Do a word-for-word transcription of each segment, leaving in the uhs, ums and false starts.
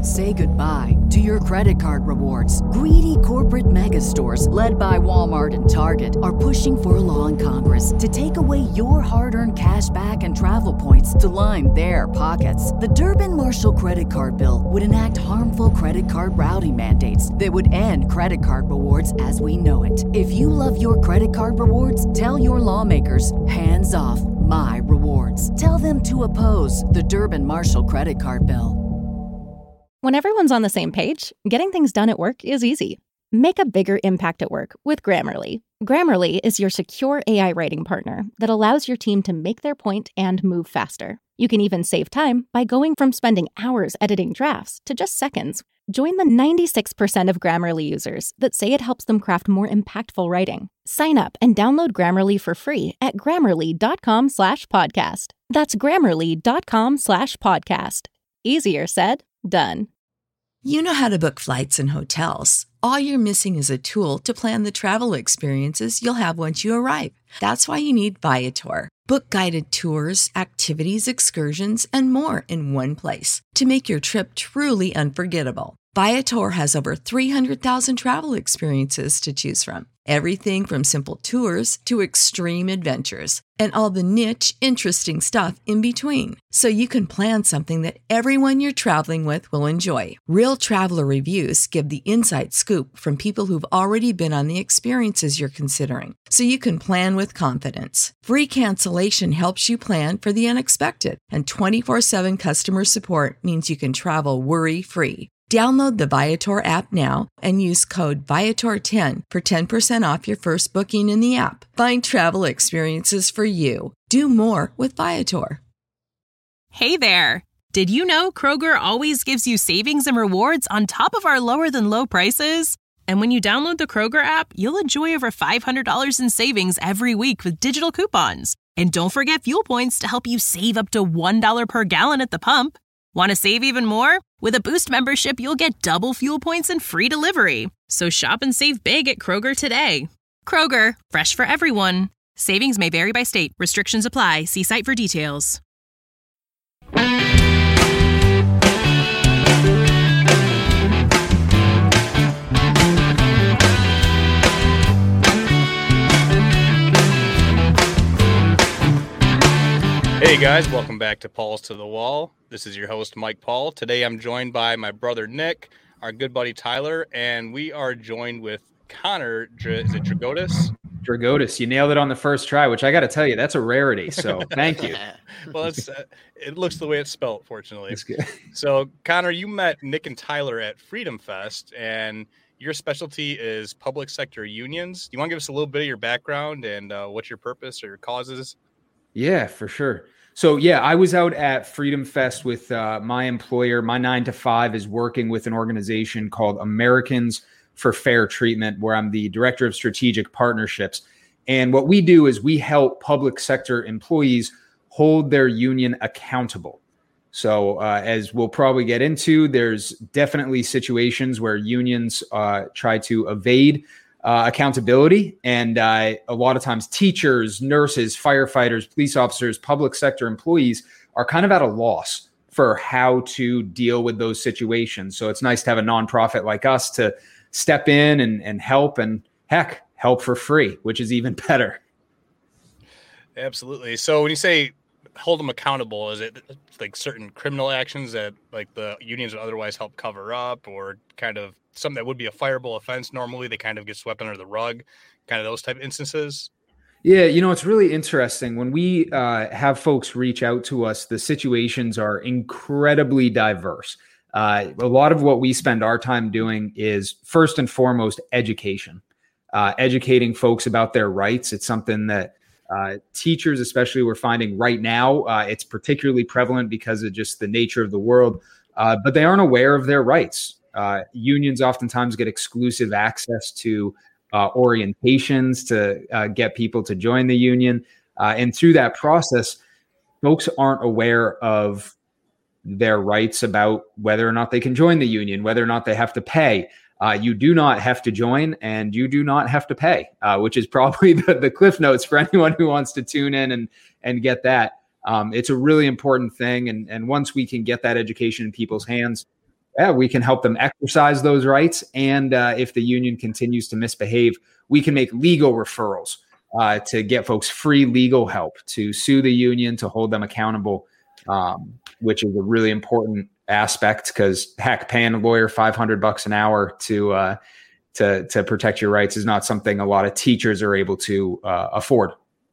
Say goodbye to your credit card rewards. Greedy corporate mega stores, led by Walmart and Target, are pushing for a law in Congress to take away your hard-earned cash back and travel points to line their pockets. The Durbin-Marshall credit card bill would enact harmful credit card routing mandates that would end credit card rewards as we know it. If you love your credit card rewards, tell your lawmakers, hands off my rewards. Tell them to oppose the Durbin-Marshall credit card bill. When everyone's on the same page, getting things done at work is easy. Make a bigger impact at work with Grammarly. Grammarly is your secure A I writing partner that allows your team to make their point and move faster. You can even save time by going from spending hours editing drafts to just seconds. Join the ninety-six percent of Grammarly users that say it helps them craft more impactful writing. Sign up and download Grammarly for free at grammarly.com slash podcast. That's grammarly.com slash podcast. Easier said, done. You know how to book flights and hotels. All you're missing is a tool to plan the travel experiences you'll have once you arrive. That's why you need Viator. Book guided tours, activities, excursions, and more in one place to make your trip truly unforgettable. Viator has over three hundred thousand travel experiences to choose from. Everything from simple tours to extreme adventures and all the niche, interesting stuff in between. So you can plan something that everyone you're traveling with will enjoy. Real traveler reviews give the inside scoop from people who've already been on the experiences you're considering. So you can plan with confidence. Free cancellation helps you plan for the unexpected. And twenty-four seven customer support means you can travel worry-free. Download the Viator app now and use code Viator ten for ten percent off your first booking in the app. Find travel experiences for you. Do more with Viator. Hey there! Did you know Kroger always gives you savings and rewards on top of our lower than low prices? And when you download the Kroger app, you'll enjoy over five hundred dollars in savings every week with digital coupons. And don't forget fuel points to help you save up to one dollar per gallon at the pump. Want to save even more? With a Boost membership, you'll get double fuel points and free delivery. So shop and save big at Kroger today. Kroger, fresh for everyone. Savings may vary by state. Restrictions apply. See site for details. Hey guys, welcome back to Paul's to the Wall. This is your host, Mike Paul. Today I'm joined by my brother, Nick, our good buddy, Tyler, and we are joined with Connor, is it Dragotis? Dragotis, you nailed it on the first try, which I got to tell you, that's a rarity, so thank you. Well, it's, uh, it looks the way it's spelled, fortunately. That's good. So, Connor, you met Nick and Tyler at Freedom Fest, and your specialty is public sector unions. Do you want to give us a little bit of your background and uh, what's your purpose or your causes? Yeah, for sure. So, yeah, I was out at Freedom Fest with uh, my employer. My nine to five is working with an organization called Americans for Fair Treatment, where I'm the director of strategic partnerships. And what we do is we help public sector employees hold their union accountable. So uh, as we'll probably get into, there's definitely situations where unions uh, try to evade Uh, accountability. And uh, a lot of times teachers, nurses, firefighters, police officers, public sector employees are kind of at a loss for how to deal with those situations. So it's nice to have a nonprofit like us to step in and, and help, and heck, help for free, which is even better. Absolutely. So when you say hold them accountable, is it like certain criminal actions that like the unions would otherwise help cover up, or kind of something that would be a fireable offense normally, they kind of get swept under the rug, kind of those type of instances? Yeah, you know, it's really interesting. When we uh, have folks reach out to us, the situations are incredibly diverse. Uh, a lot of what we spend our time doing is first and foremost education, uh, educating folks about their rights. It's something that uh, teachers, especially, we're finding right now, uh, it's particularly prevalent because of just the nature of the world, uh, but they aren't aware of their rights. Uh, unions oftentimes get exclusive access to uh, orientations to uh, get people to join the union. Uh, and through that process, folks aren't aware of their rights about whether or not they can join the union, whether or not they have to pay. Uh, you do not have to join, and you do not have to pay, uh, which is probably the, the cliff notes for anyone who wants to tune in and, and get that. Um, it's a really important thing. And, and once we can get that education in people's hands, yeah, we can help them exercise those rights. And uh, if the union continues to misbehave, we can make legal referrals uh, to get folks free legal help, to sue the union, to hold them accountable, um, which is a really important aspect, because heck, paying a lawyer five hundred bucks an hour to uh, to to protect your rights is not something a lot of teachers are able to uh, afford.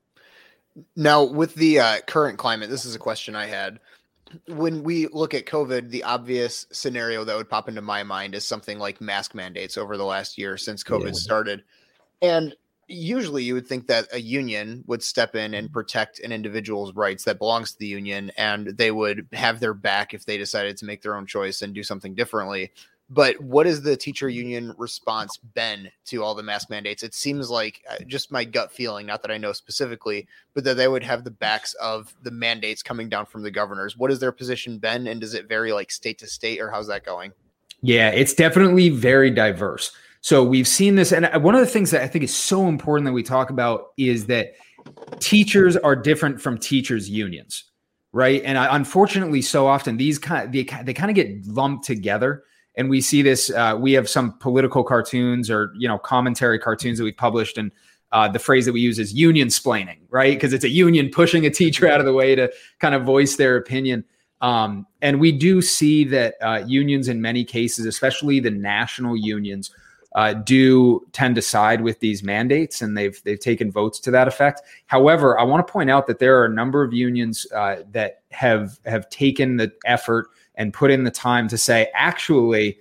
Now, with the uh, current climate, this is a question I had. When we look at COVID, the obvious scenario that would pop into my mind is something like mask mandates over the last year since COVID yeah. started. And usually you would think that a union would step in and protect an individual's rights that belongs to the union, and they would have their back if they decided to make their own choice and do something differently. But what is the teacher union response been to all the mask mandates? It seems like, just my gut feeling, not that I know specifically, but that they would have the backs of the mandates coming down from the governors. What has their position been, and does it vary like state to state, or how's that going? Yeah, it's definitely very diverse. So we've seen this. And one of the things that I think is so important that we talk about is that teachers are different from teachers' unions, right? And I, unfortunately, so often these kind of, they, they kind of get lumped together. And we see this, uh, we have some political cartoons or, you know, commentary cartoons that we've published. And uh, the phrase that we use is union splaining, right? Because it's a union pushing a teacher out of the way to kind of voice their opinion. Um, and we do see that uh, unions in many cases, especially the national unions, uh, do tend to side with these mandates, and they've they've taken votes to that effect. However, I want to point out that there are a number of unions uh, that have have taken the effort and put in the time to say, actually,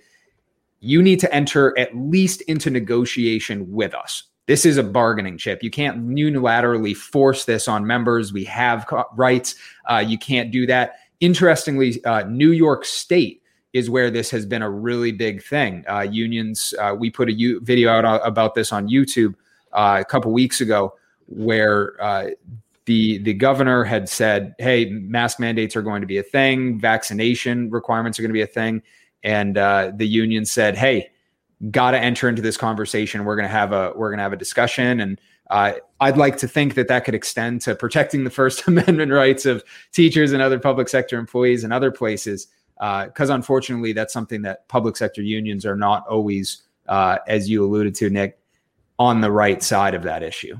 you need to enter at least into negotiation with us. This is a bargaining chip. You can't unilaterally force this on members. We have co- rights. Uh, you can't do that. Interestingly, uh, New York State is where this has been a really big thing. Uh, unions, uh, we put a U- video out about this on YouTube uh, a couple weeks ago, where uh, The the governor had said, hey, mask mandates are going to be a thing. Vaccination requirements are going to be a thing. And uh, the union said, hey, got to enter into this conversation. We're going to have a we're going to have a discussion. And uh, I'd like to think that that could extend to protecting the First Amendment rights of teachers and other public sector employees and other places. Because uh, unfortunately, that's something that public sector unions are not always, uh, as you alluded to, Nick, on the right side of that issue.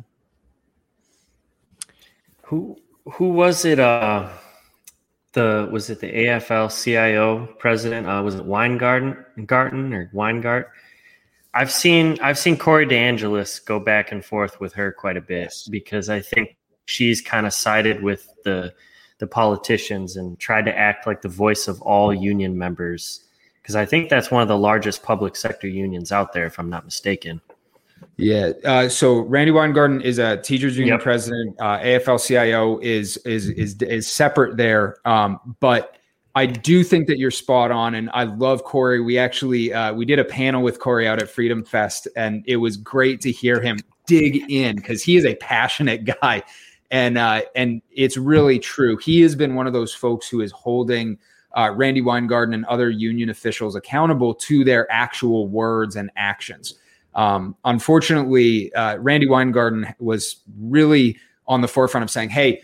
Who who was it? Uh, the was it the A F L C I O president? Uh, was it Weingarten, Garten or Weingart? I've seen I've seen Corey DeAngelis go back and forth with her quite a bit, because I think she's kind of sided with the the politicians and tried to act like the voice of all union members, because I think that's one of the largest public sector unions out there, if I'm not mistaken. Yeah. Uh, so Randy Weingarten is a teachers union Yep. president. Uh, A F L C I O is is is is separate there. Um, but I do think that you're spot on, and I love Corey. We actually uh, we did a panel with Corey out at Freedom Fest, and it was great to hear him dig in, because he is a passionate guy, and uh, and it's really true. He has been one of those folks who is holding uh, Randy Weingarten and other union officials accountable to their actual words and actions. Um, unfortunately, uh, Randy Weingarten was really on the forefront of saying, hey,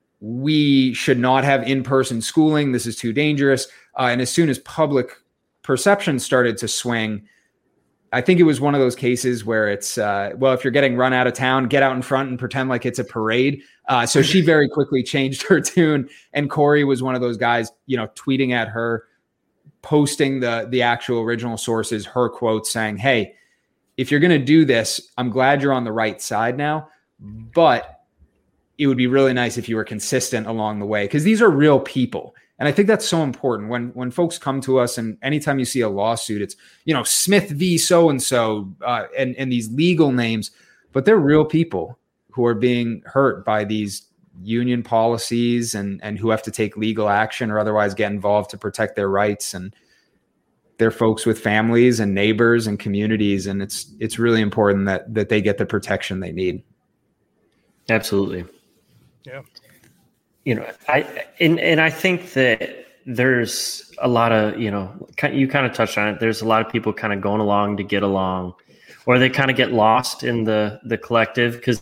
we should not have in-person schooling. This is too dangerous. Uh, and as soon as public perception started to swing, I think it was one of those cases where it's, uh, well, if you're getting run out of town, get out in front and pretend like it's a parade. Uh, so she very quickly changed her tune. And Corey was one of those guys, you know, tweeting at her, posting the, the actual original sources, her quotes saying, hey, if you're going to do this, I'm glad you're on the right side now, but it would be really nice if you were consistent along the way, because these are real people. And I think that's so important when, when folks come to us, and anytime you see a lawsuit, it's, you know, Smith v. So-and-so uh, and, and these legal names, but they're real people who are being hurt by these union policies and, and who have to take legal action or otherwise get involved to protect their rights. And they're folks with families and neighbors and communities. And it's, it's really important that, that they get the protection they need. Absolutely. Yeah. You know, I, and, and I think that there's a lot of, you know, you kind of touched on it. There's a lot of people kind of going along to get along, or they kind of get lost in the, the collective. Because,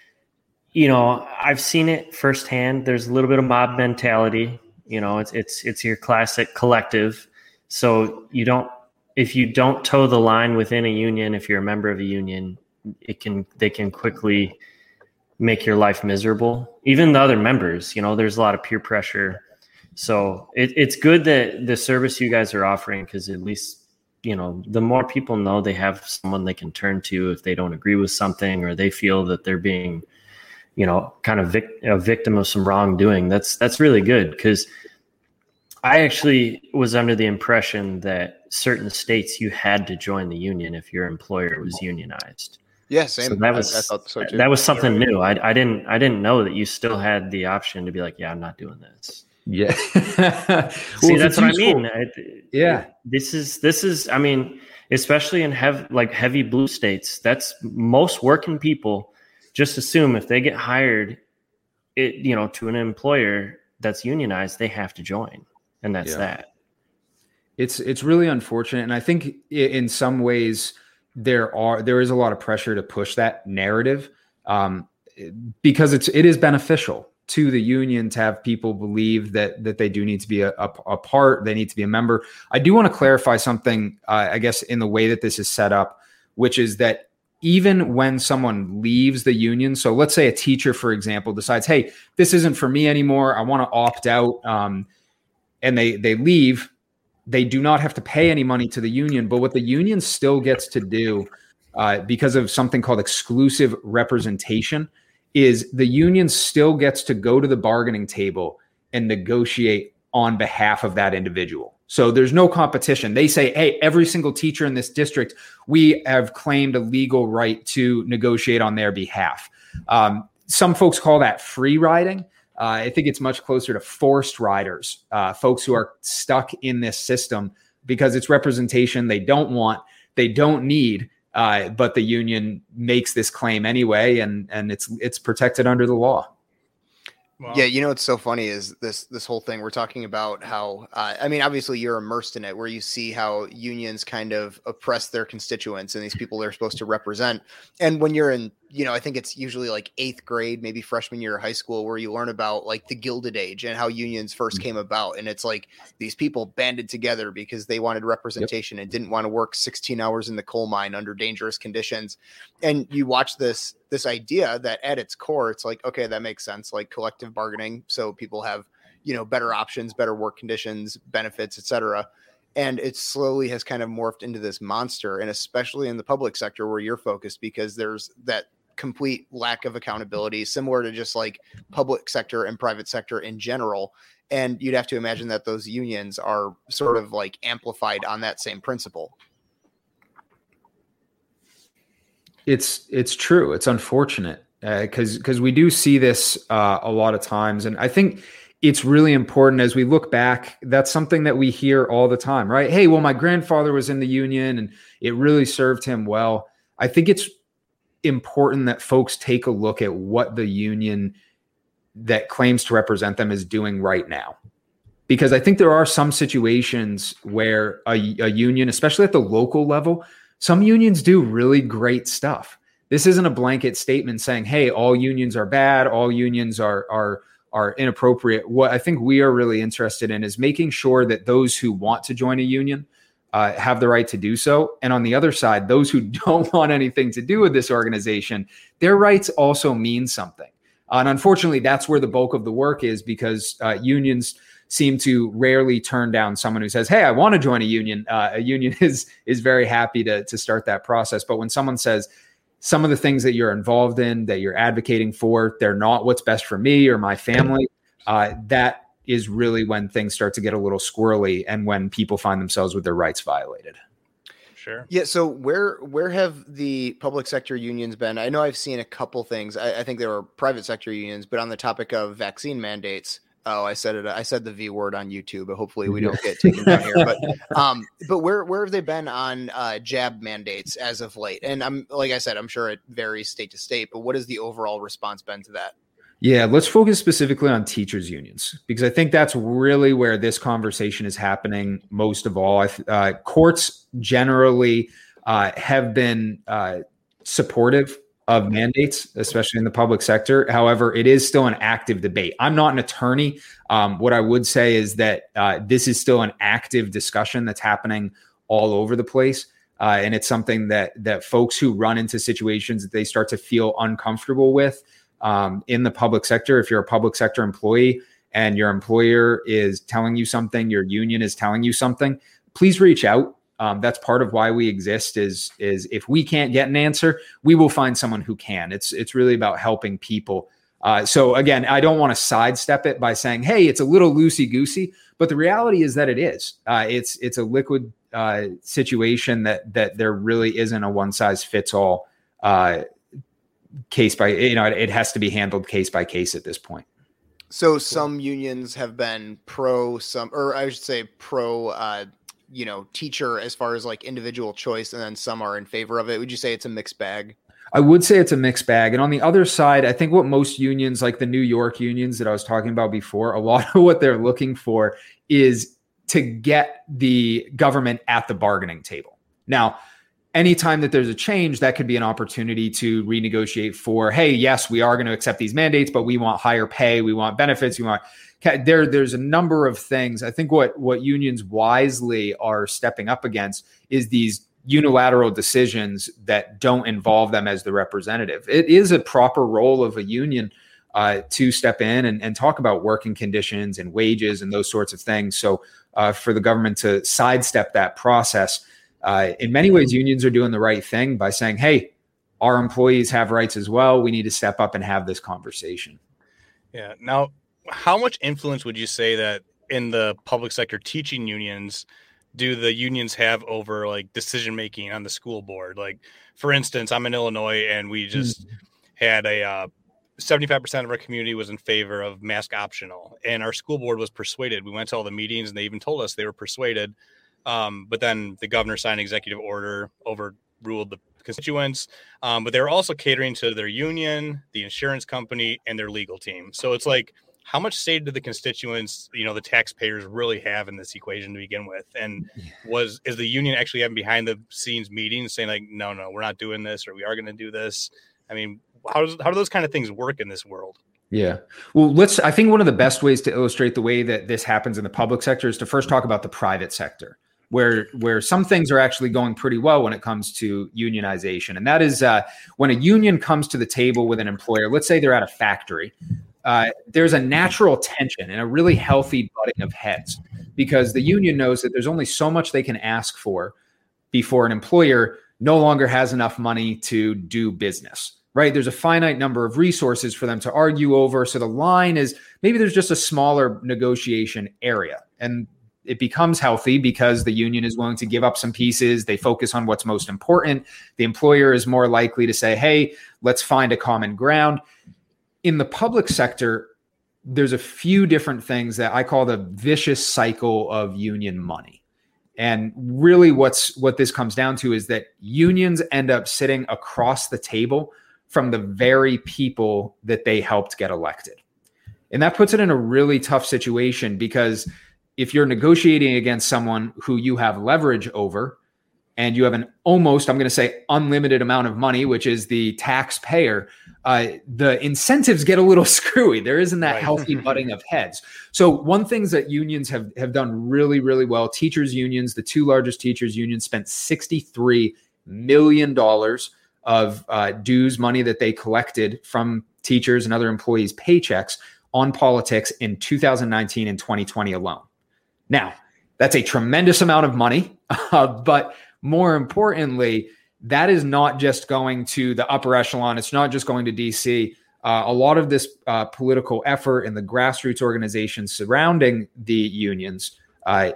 you know, I've seen it firsthand. There's a little bit of mob mentality. You know, it's, it's, it's your classic collective So you don't, if you don't toe the line within a union, if you're a member of a union, it can, they can quickly make your life miserable. Even the other members, you know, there's a lot of peer pressure. So it, it's good that the service you guys are offering, because at least, you know, the more people know they have someone they can turn to if they don't agree with something, or they feel that they're being, you know, kind of vic- a victim of some wrongdoing. That's, that's really good, because I actually was under the impression that certain states you had to join the union if your employer was unionized. Yeah, same. So that was I, I thought so too. That was something new. I, I didn't I didn't know that you still had the option to be like, yeah, I'm not doing this. Yeah. See, well, that's what useful. I mean. I, yeah. This is this is. I mean, especially in heavy like heavy blue states, that's most working people just assume if they get hired, it you know to an employer that's unionized, they have to join, and that's yeah. that. It's it's really unfortunate, and I think in some ways there are there is a lot of pressure to push that narrative um, because it's it is beneficial to the union to have people believe that that they do need to be a, a, a part, they need to be a member. I do want to clarify something, uh, I guess, in the way that this is set up, which is that even when someone leaves the union, so let's say a teacher, for example, decides, hey, this isn't for me anymore, I want to opt out, um, and they they leave. They do not have to pay any money to the union, but what the union still gets to do uh, because of something called exclusive representation is the union still gets to go to the bargaining table and negotiate on behalf of that individual. So there's no competition. They say, hey, every single teacher in this district, we have claimed a legal right to negotiate on their behalf. Um, some folks call that free riding. Uh, I think it's much closer to forced riders, uh, folks who are stuck in this system because it's representation they don't want, they don't need, uh, but the union makes this claim anyway, and and it's it's protected under the law. Wow. Yeah, you know what's so funny is this this whole thing we're talking about how uh, I mean, obviously you're immersed in it, where you see how unions kind of oppress their constituents and these people they're supposed to represent. And when you're in, you know, I think it's usually like eighth grade, maybe freshman year of high school, where you learn about like the Gilded Age and how unions first came about. And it's like these people banded together because they wanted representation yep. and didn't want to work sixteen hours in the coal mine under dangerous conditions. And you watch this this idea that at its core, it's like, okay, that makes sense, like collective bargaining. So people have, you know, better options, better work conditions, benefits, et cetera. And it slowly has kind of morphed into this monster, and especially in the public sector where you're focused, because there's that complete lack of accountability, similar to just like public sector and private sector in general. And you'd have to imagine that those unions are sort of like amplified on that same principle. It's it's true. It's unfortunate because uh, because we do see this uh, a lot of times, and I think it's really important as we look back. That's something that we hear all the time, right? Hey, well, my grandfather was in the union, and it really served him well. I think it's important that folks take a look at what the union that claims to represent them is doing right now, because I think there are some situations where a, a union, especially at the local level, some unions do really great stuff. This isn't a blanket statement saying, hey, all unions are bad, all unions are are are inappropriate. What I think we are really interested in is making sure that those who want to join a union uh, have the right to do so. And on the other side, those who don't want anything to do with this organization, their rights also mean something. Uh, and unfortunately, that's where the bulk of the work is, because uh, unions seem to rarely turn down someone who says, hey, I want to join a union. Uh, a union is is very happy to, to start that process. But when someone says some of the things that you're involved in, that you're advocating for, they're not what's best for me or my family, uh, that is really when things start to get a little squirrely and when people find themselves with their rights violated. Sure. Yeah. So where where have the public sector unions been? I know I've seen a couple things. I, I think there were private sector unions, but on the topic of vaccine mandates, oh, I said it. I said the V word on YouTube, but hopefully we don't get taken down here. But um, but where where have they been on uh, jab mandates as of late? And I'm like I said, I'm sure it varies state to state. But what has the overall response been to that? Yeah, let's focus specifically on teachers' unions, because I think that's really where this conversation is happening most of all. Uh, courts generally uh, have been uh, supportive of mandates, especially in the public sector. However, it is still an active debate. I'm not an attorney. Um, what I would say is that uh, this is still an active discussion that's happening all over the place. Uh, and it's something that that folks who run into situations that they start to feel uncomfortable with um, in the public sector. If you're a public sector employee and your employer is telling you something, your union is telling you something, please reach out. Um, that's part of why we exist is, is if we can't get an answer, we will find someone who can. It's, it's really about helping people. Uh, so again, I don't want to sidestep it by saying, hey, it's a little loosey-goosey, but the reality is that it is. Uh, it's, it's a liquid uh, situation that, that there really isn't a one-size-fits-all uh, case by, you know, it, it has to be handled case by case at this point. So some unions have been pro some, or I should say pro, uh, you know, teacher as far as like individual choice, and then some are in favor of it. Would you say it's a mixed bag? I would say it's a mixed bag. And on the other side, I think what most unions, like the New York unions that I was talking about before, a lot of what they're looking for is to get the government at the bargaining table. Now, anytime that there's a change, that could be an opportunity to renegotiate for, hey, yes, we are going to accept these mandates, but we want higher pay, we want benefits, we want there. There's a number of things. I think what what unions wisely are stepping up against is these unilateral decisions that don't involve them as the representative. It is a proper role of a union uh, to step in and, and talk about working conditions and wages and those sorts of things. So uh, for the government to sidestep that process, uh, in many ways, unions are doing the right thing by saying, hey, our employees have rights as well. We need to step up and have this conversation. Yeah. Now, how much influence would you say that in the public sector teaching unions do the unions have over like decision making on the school board? Like, for instance, I'm in Illinois and we just mm-hmm. had a uh, seventy-five percent of our community was in favor of mask optional, and our school board was persuaded. We went to all the meetings and they even told us they were persuaded. Um, but then the governor signed an executive order, overruled the constituents, um, but they were also catering to their union, the insurance company, and their legal team. So it's like, how much say do the constituents, you know, the taxpayers really have in this equation to begin with? And was is the union actually having behind the scenes meetings saying like, no, no, we're not doing this, or we are going to do this? I mean, how does how do those kind of things work in this world? Yeah. Well, let's, I think one of the best ways to illustrate the way that this happens in the public sector is to first talk about the private sector, where where some things are actually going pretty well when it comes to unionization. And that is uh, when a union comes to the table with an employer, let's say they're at a factory, uh, there's a natural tension and a really healthy butting of heads, because the union knows that there's only so much they can ask for before an employer no longer has enough money to do business, right? There's a finite number of resources for them to argue over. So the line is maybe there's just a smaller negotiation area, and it becomes healthy because the union is willing to give up some pieces. They focus on what's most important. The employer is more likely to say, hey, let's find a common ground. In the public sector, there's a few different things that I call the vicious cycle of union money. And really what's what this comes down to is that unions end up sitting across the table from the very people that they helped get elected. And that puts it in a really tough situation, because if you're negotiating against someone who you have leverage over and you have an almost, I'm going to say, unlimited amount of money, which is the taxpayer, uh, the incentives get a little screwy. There isn't that right. healthy butting of heads. So one thing that unions have, have done really, really well, teachers unions, the two largest teachers unions, spent sixty-three million dollars of uh, dues money that they collected from teachers and other employees' paychecks on politics in two thousand nineteen and twenty twenty alone. Now, that's a tremendous amount of money, uh, but more importantly, that is not just going to the upper echelon. It's not just going to D C. Uh, a lot of this uh, political effort in the grassroots organizations surrounding the unions uh,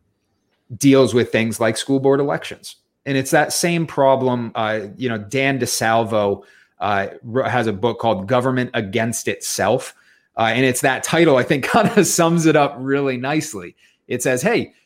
deals with things like school board elections. And it's that same problem. Uh, you know, Dan DeSalvo uh, has a book called Government Against Itself. Uh, and it's that title, I think, kind of sums it up really nicely. It says, hey,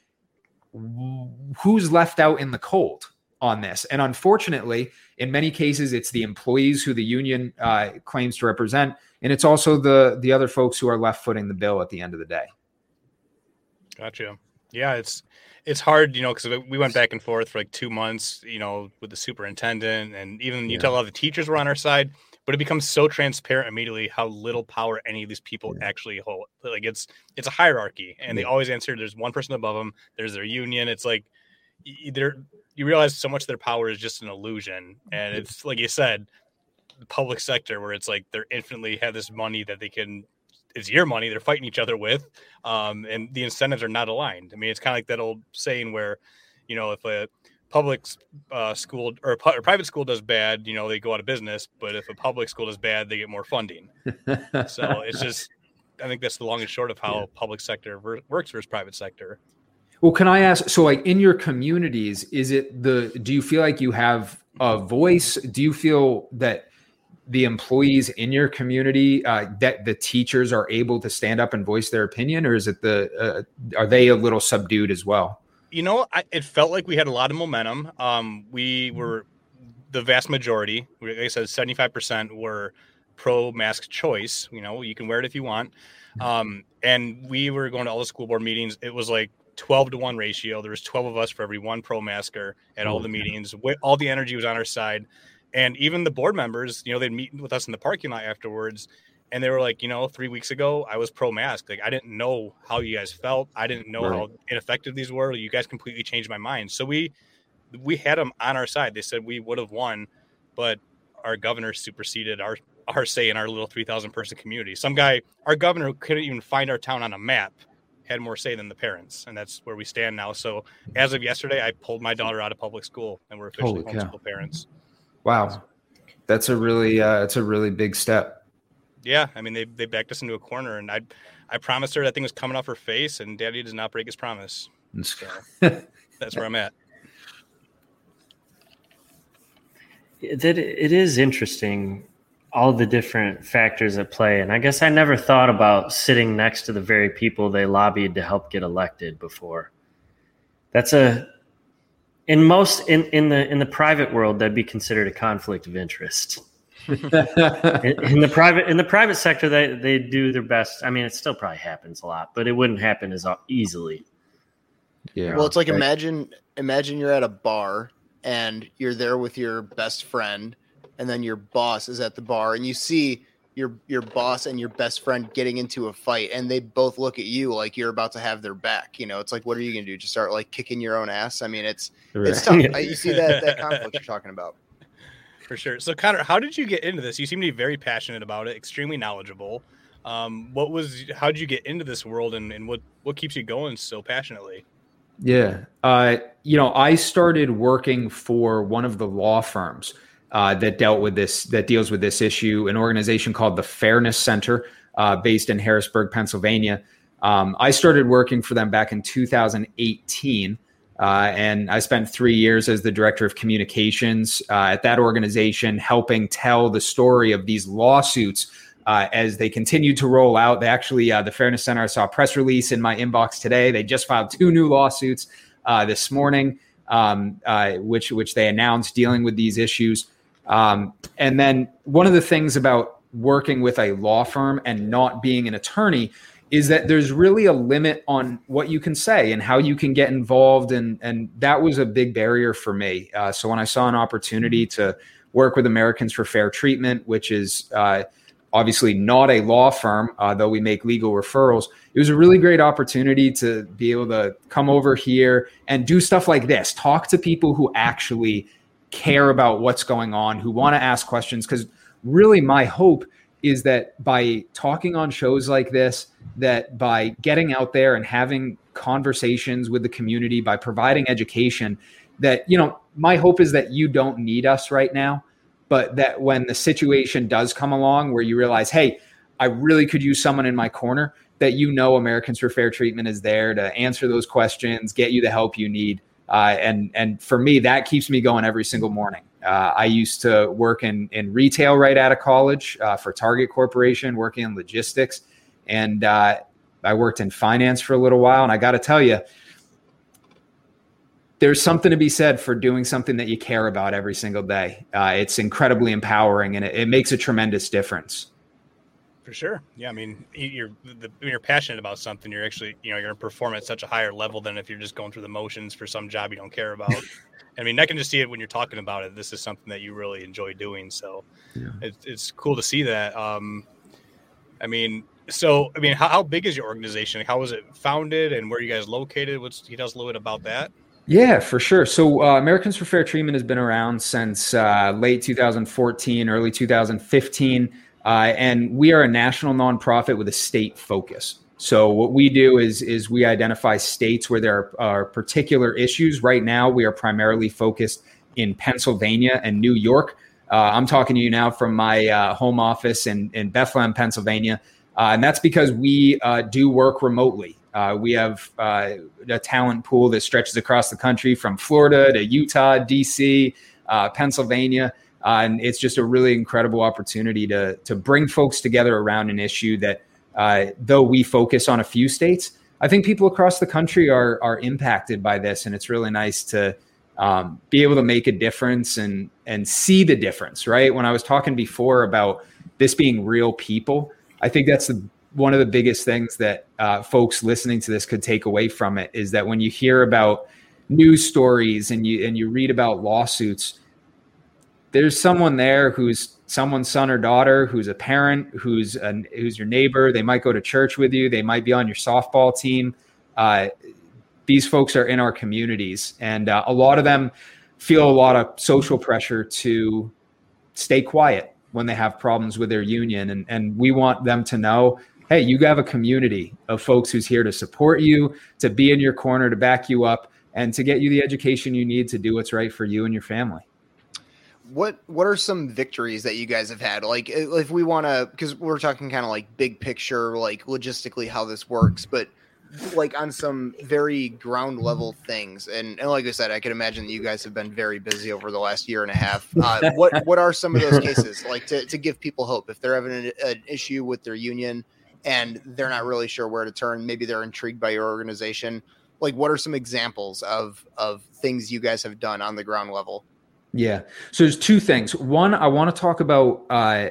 who's left out in the cold on this? And unfortunately, in many cases, it's the employees who the union uh, claims to represent. And it's also the, the other folks who are left footing the bill at the end of the day. Gotcha. Yeah, it's it's hard, you know, because we went back and forth for like two months, you know, with the superintendent, and even you Yeah. tell all the teachers were on our side, but it becomes so transparent immediately how little power any of these people Yeah. actually hold. Like it's it's a hierarchy, and they Yeah. always answer. There's one person above them. There's their union. It's like either you realize so much of their power is just an illusion, and it's like you said, the public sector where it's like they're infinitely have this money that they can. It's your money they're fighting each other with, um, and the incentives are not aligned. I mean, it's kind of like that old saying where, you know, if a public uh, school or a, pu- or private school does bad, you know, they go out of business. But if a public school does bad, they get more funding. So it's just, I think that's the long and short of how Yeah. public sector ver- works versus private sector. Well, can I ask, so like in your communities, is it the, do you feel like you have a voice? Do you feel that the employees in your community, uh, that the teachers are able to stand up and voice their opinion, or is it the, uh, are they a little subdued as well? You know, I, it felt like we had a lot of momentum. Um, we were the vast majority, like I said, seventy-five percent were pro mask choice. You know, you can wear it if you want. Um, and we were going to all the school board meetings. It was like twelve to one ratio. There was twelve of us for every one pro masker at all the meetings. All the energy was on our side. And even the board members, you know, they'd meet with us in the parking lot afterwards. And they were like, you know, three weeks ago, I was pro mask. Like, I didn't know how you guys felt. I didn't know Right. how ineffective these were. You guys completely changed my mind. So we, we had them on our side. They said we would have won, but our governor superseded our, our say in our little three thousand person community. Some guy, our governor couldn't even find our town on a map, had more say than the parents. And that's where we stand now. So as of yesterday, I pulled my daughter out of public school and we're officially Holy cow. homeschool parents. Wow. That's a really, uh, it's a really big step. Yeah. I mean, they, they backed us into a corner, and I, I promised her that thing was coming off her face, and Daddy does not break his promise. So that's where I'm at. That it is interesting, all the different factors at play. And I guess I never thought about sitting next to the very people they lobbied to help get elected before. That's a, in most, in, in the, in the private world, that'd be considered a conflict of interest. in, in the private, in the private sector, they, they do their best. I mean, it still probably happens a lot, but it wouldn't happen as easily. Yeah. Well, it's like Right. imagine imagine you're at a bar and you're there with your best friend, and then your boss is at the bar, and you see your your boss and your best friend getting into a fight, and they both look at you like you're about to have their back. You know, it's like, what are you gonna do? Just start like kicking your own ass? I mean, it's it's tough. Right. You see that that conflict you're talking about. For sure. So, Connor, how did you get into this? You seem to be very passionate about it, extremely knowledgeable. Um, what was, how did you get into this world, and, and what, what keeps you going so passionately? Yeah. Uh, you know, I started working for one of the law firms uh, that dealt with this, that deals with this issue, an organization called the Fairness Center, uh, based in Harrisburg, Pennsylvania. Um, I started working for them back in two thousand eighteen. Uh, and I spent three years as the director of communications uh, at that organization, helping tell the story of these lawsuits uh, as they continued to roll out. They actually, uh, the Fairness Center, I saw a press release in my inbox today. They just filed two new lawsuits uh, this morning, um, uh, which which they announced dealing with these issues. Um, and then one of the things about working with a law firm and not being an attorney is that there's really a limit on what you can say and how you can get involved. And, and that was a big barrier for me. Uh, so when I saw an opportunity to work with Americans for Fair Treatment, which is uh, obviously not a law firm, uh, though we make legal referrals, it was a really great opportunity to be able to come over here and do stuff like this, talk to people who actually care about what's going on, who want to ask questions. Because really my hope is that by talking on shows like this, that by getting out there and having conversations with the community, by providing education, that, you know, my hope is that you don't need us right now, but that when the situation does come along where you realize, hey, I really could use someone in my corner, that, you know, Americans for Fair Treatment is there to answer those questions, get you the help you need. Uh, and, and for me, that keeps me going every single morning. Uh, I used to work in, in retail right out of college uh, for Target Corporation, working in logistics. And uh, I worked in finance for a little while. And I got to tell you, there's something to be said for doing something that you care about every single day. Uh, it's incredibly empowering, and it, it makes a tremendous difference. For sure. Yeah. I mean, you're the, when you're passionate about something, you're actually, you know, you're going to perform at such a higher level than if you're just going through the motions for some job you don't care about. I mean, I can just see it when you're talking about it. This is something that you really enjoy doing. So yeah. it's, it's cool to see that. Um, I mean, so, I mean, how, how big is your organization? How was it founded and where are you guys located? What's, can you tell us a little bit about that? Yeah, for sure. So uh, Americans for Fair Treatment has been around since uh, late two thousand fourteen, early two thousand fifteen. Uh, and we are a national nonprofit with a state focus. So what we do is, is we identify states where there are, are particular issues. Right now, we are primarily focused in Pennsylvania and New York. Uh, I'm talking to you now from my uh, home office in, in Bethlehem, Pennsylvania. Uh, and that's because we uh, do work remotely. Uh, we have uh, a talent pool that stretches across the country from Florida to Utah, D C, uh, Pennsylvania. Uh, and it's just a really incredible opportunity to to bring folks together around an issue that, uh, though we focus on a few states, I think people across the country are are impacted by this. And it's really nice to um, be able to make a difference and and see the difference, right? When I was talking before about this being real people, I think that's the, one of the biggest things that uh, folks listening to this could take away from it is that when you hear about news stories and you and you read about lawsuits, there's someone there who's someone's son or daughter, who's a parent, who's an, who's your neighbor. They might go to church with you. They might be on your softball team. Uh, these folks are in our communities, and uh, a lot of them feel a lot of social pressure to stay quiet when they have problems with their union. And, and we want them to know, hey, you have a community of folks who's here to support you, to be in your corner, to back you up, and to get you the education you need to do what's right for you and your family. What what are some victories that you guys have had? Like if we want to, because we're talking kind of like big picture, like logistically how this works, but like on some very ground level things. And, and like I said, I can imagine that you guys have been very busy over the last year and a half. Uh, what what are some of those cases, like to, to give people hope if they're having an, an issue with their union and they're not really sure where to turn? Maybe they're intrigued by your organization. Like what are some examples of of things you guys have done on the ground level? Yeah. So there's two things. One, I want to talk about uh,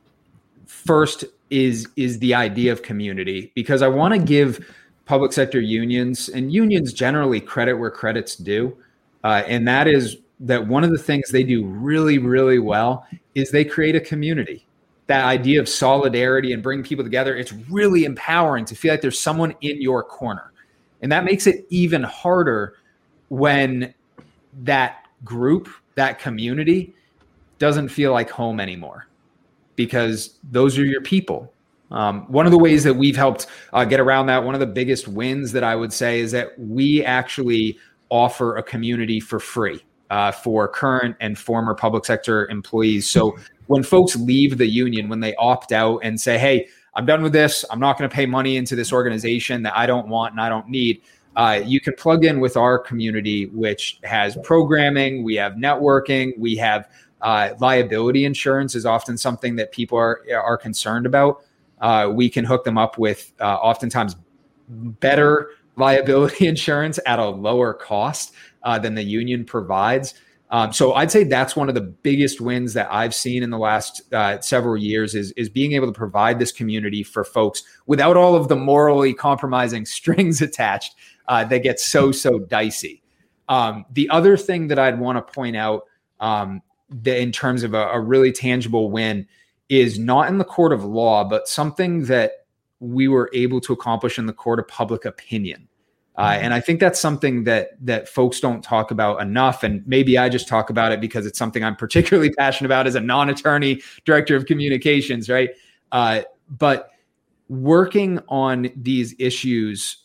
first is is the idea of community, because I want to give public sector unions and unions generally credit where credit's due. Uh, and that is that one of the things they do really, really well is they create a community. That idea of solidarity and bring people together, it's really empowering to feel like there's someone in your corner. And that makes it even harder when that group, that community doesn't feel like home anymore, because those are your people. Um, one of the ways that we've helped uh, get around that, one of the biggest wins that I would say is that we actually offer a community for free uh, for current and former public sector employees. So when folks leave the union, when they opt out and say, hey, I'm done with this, I'm not going to pay money into this organization that I don't want and I don't need, Uh, you can plug in with our community, which has programming, we have networking, we have uh, liability insurance is often something that people are are concerned about. Uh, we can hook them up with uh, oftentimes better liability insurance at a lower cost uh, than the union provides. Um, so I'd say that's one of the biggest wins that I've seen in the last uh, several years is, is being able to provide this community for folks without all of the morally compromising strings attached uh, that get so, so dicey. Um, the other thing that I'd want to point out um, that in terms of a, a really tangible win is not in the court of law, but something that we were able to accomplish in the court of public opinion. Uh, and I think that's something that that folks don't talk about enough. And maybe I just talk about it because it's something I'm particularly passionate about as a non-attorney director of communications, right? Uh, but working on these issues,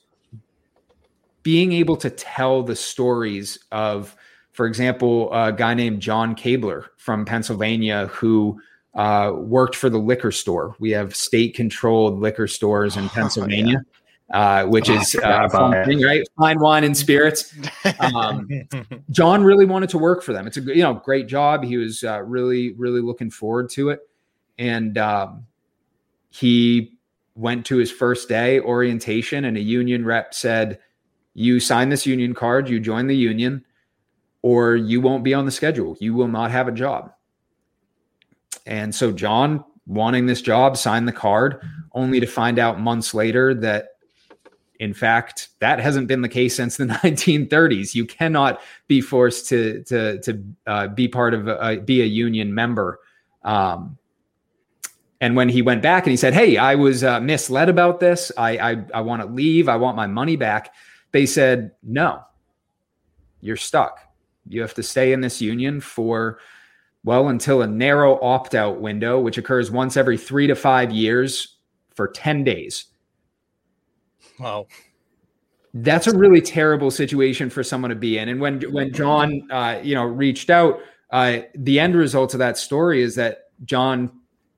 being able to tell the stories of, for example, a guy named John Cabler from Pennsylvania who uh, worked for the liquor store. We have state-controlled liquor stores in Pennsylvania. Oh, yeah. Uh, which is uh, fun thing, right? Fine wine and spirits. Um, John really wanted to work for them. It's a you know great job. He was uh, really really looking forward to it, and um, he went to his first day orientation, and a union rep said, "You sign this union card, you join the union, or you won't be on the schedule. You will not have a job." And so John wanting this job, signed the card, only to find out months later that, in fact, that hasn't been the case since the nineteen thirties. You cannot be forced to to to uh, be part of a, be a union member. Um, and when he went back and he said, "Hey, I was uh, misled about this. I I, I want to leave. I want my money back," they said, "No, you're stuck. You have to stay in this union for, well, until a narrow opt-out window, which occurs once every three to five years for ten days." Wow. That's a really terrible situation for someone to be in. And when, when John, uh, you know, reached out, uh, the end result of that story is that John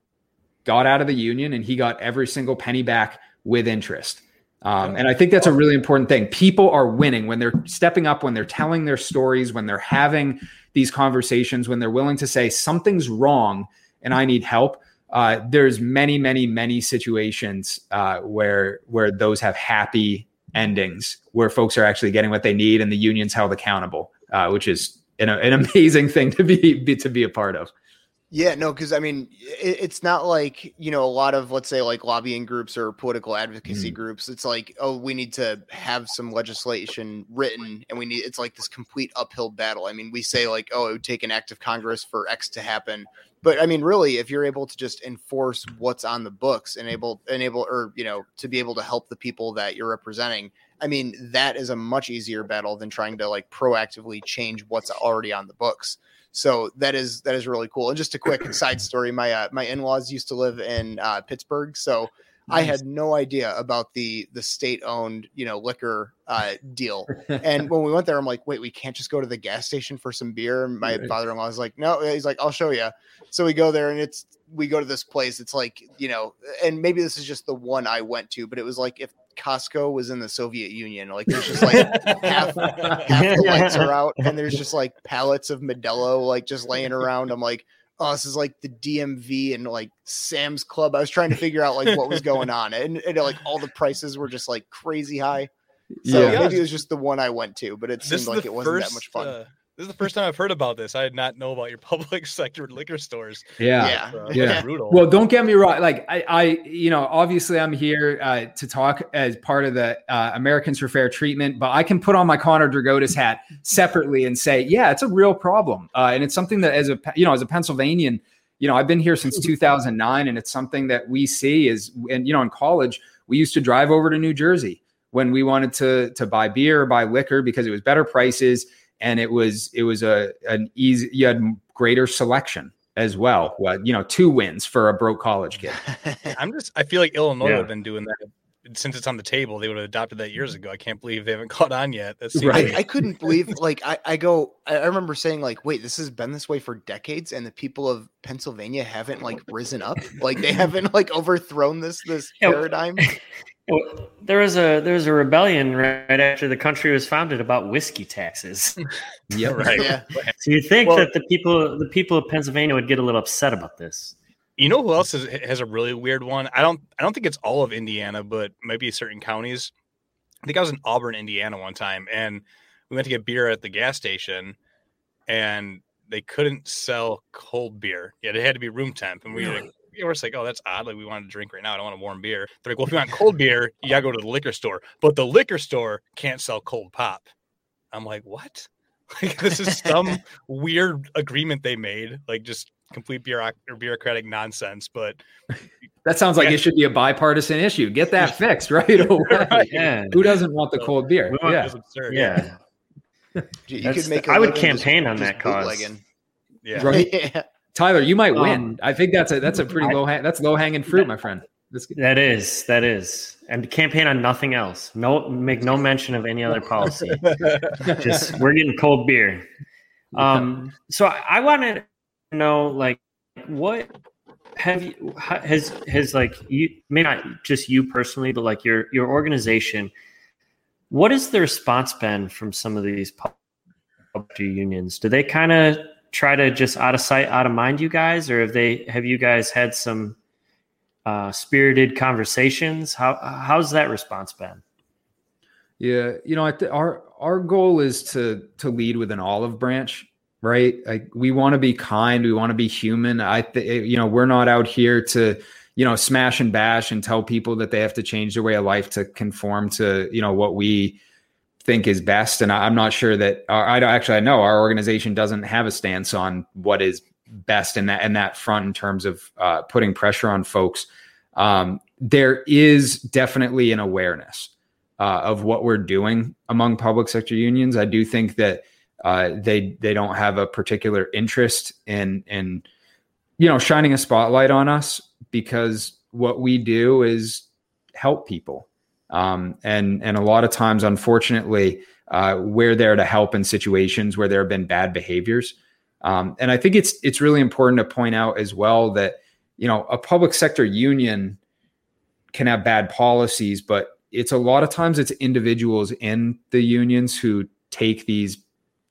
got out of the union and he got every single penny back with interest. Um, and I think that's a really important thing. People are winning when they're stepping up, when they're telling their stories, when they're having these conversations, when they're willing to say something's wrong and I need help. Uh, there's many, many, many situations uh, where where those have happy endings, where folks are actually getting what they need and the union's held accountable, uh, which is an, an amazing thing to be, be to be a part of. Yeah, no, because I mean, it, it's not like, you know, a lot of, let's say, like lobbying groups or political advocacy mm. groups. It's like, oh, we need to have some legislation written and we need, it's like this complete uphill battle. I mean, we say like, oh, it would take an act of Congress for X to happen. But I mean, really, if you're able to just enforce what's on the books and able, enable, or, you know, to be able to help the people that you're representing, I mean, that is a much easier battle than trying to like proactively change what's already on the books. So that is, that is really cool. And just a quick side story. My, uh, my in-laws used to live in uh, Pittsburgh. So nice. I had no idea about the, the state owned, you know, liquor uh, deal. And when we went there, I'm like, wait, we can't just go to the gas station for some beer. And my right. father-in-law was like, no, he's like, I'll show you. So we go there and it's, we go to this place. It's like, you know, and maybe this is just the one I went to, but it was like if Costco was in the Soviet Union, like there's just like half, half the lights are out and there's just like pallets of Modelo, like just laying around. I'm like, oh, this is like the D M V and like Sam's Club. I was trying to figure out like what was going on. And, and like all the prices were just like crazy high. So yeah. maybe it was just the one I went to, but it seemed like it wasn't first, that much fun. Uh, this is the first time I've heard about this. I did not know about your public sector liquor stores. Yeah. Yeah. Uh, yeah. Brutal. Well, don't get me wrong. Like I, I, you know, obviously I'm here uh, to talk as part of the uh, Americans for Fair Treatment, but I can put on my Connor Dragotis hat separately and say, yeah, it's a real problem. Uh, and it's something that as a, you know, as a Pennsylvanian, you know, I've been here since two thousand nine and it's something that we see is, and, you know, in college, we used to drive over to New Jersey when we wanted to, to buy beer or buy liquor because it was better prices. And it was, it was a, an easy, you had greater selection as well. Well, you know, two wins for a broke college kid. I'm just, I feel like Illinois yeah. would have been doing that since it's on the table. They would have adopted that years ago. I can't believe they haven't caught on yet. That's right. I, I couldn't believe, like, I, I go, I remember saying like, wait, this has been this way for decades. And the people of Pennsylvania haven't like risen up. Like they haven't like overthrown this, this yeah. paradigm. Well, there was a there was a rebellion right after the country was founded about whiskey taxes. Yeah, right. Yeah. So you think well, that the people the people of Pennsylvania would get a little upset about this? You know who else is, has a really weird one? I don't I don't think it's all of Indiana, but maybe certain counties. I think I was in Auburn, Indiana, one time, and we went to get beer at the gas station, and they couldn't sell cold beer. Yeah, it had to be room temp, and we were like. You know, we're just like, oh, that's odd. Like, we wanted to drink right now. I don't want a warm beer. They're like, well, if you want cold beer, you gotta go to the liquor store. But the liquor store can't sell cold pop. I'm like, what? Like, this is some weird agreement they made. Like, just complete bureauc- or bureaucratic nonsense. But that sounds like yeah. it should be a bipartisan issue. Get that fixed right away. Right. Yeah. Who doesn't want the cold beer? Yeah. Absurd. Yeah. You could make. I would campaign on that cause. Yeah. Right. Yeah. Tyler, you might win. Um, I think that's a that's a pretty I, low hang, that's low hanging fruit, my friend. That is that is, and campaign on nothing else. No, make no mention of any other policy. Just we're getting cold beer. Um, so I, I want to know, like, what have you has has like you may not just you personally, but like your your organization. What has the response been from some of these public unions? Do they kind of try to just out of sight, out of mind you guys, or have they, have you guys had some uh, spirited conversations? How, how's that response been? Yeah. You know, I th- our, our goal is to, to lead with an olive branch. right? Like we want to be kind, we want to be human. I, th- you know, we're not out here to, you know, smash and bash and tell people that they have to change their way of life to conform to, you know, what we think is best. And I, I'm not sure that our, I don't actually, I know our organization doesn't have a stance on what is best in that, in that front in terms of uh, putting pressure on folks. Um, there is definitely an awareness uh, of what we're doing among public sector unions. I do think that uh, they, they don't have a particular interest in, in, you know, shining a spotlight on us, because what we do is help people. Um, and, and a lot of times, unfortunately, uh, we're there to help in situations where there have been bad behaviors. Um, and I think it's, it's really important to point out as well that, you know, a public sector union can have bad policies, but it's a lot of times it's individuals in the unions who take these